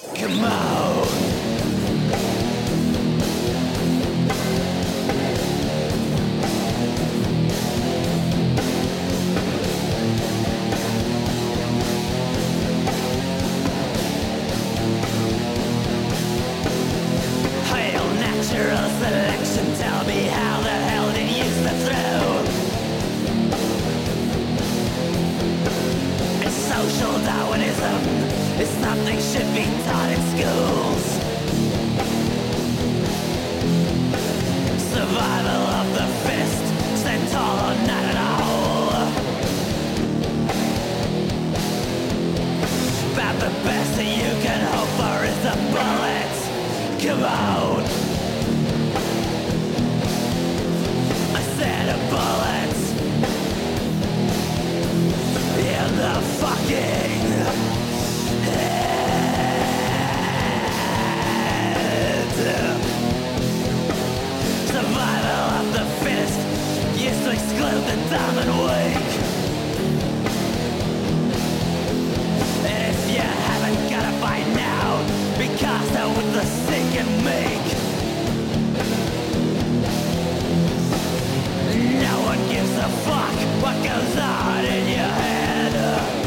Come on. Hail natural selection, tell me how the hell did you slip through? It's social Darwinism, it's something should be taught in schools. Survival of the fittest, stand tall or not at all. About the best that you can hope for is a bullet. Come on. I said a bullet in the fucking head. Survival of the fittest used to exclude the dumb and weak. And if you haven't got it by now, because they're with the sick and meek. No one gives a fuck what goes on in your head.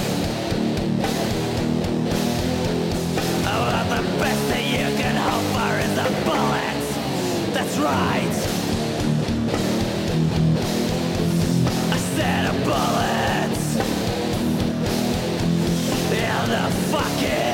About the best that you can hope for is a bullet. That's right. I said a bullet in the fucking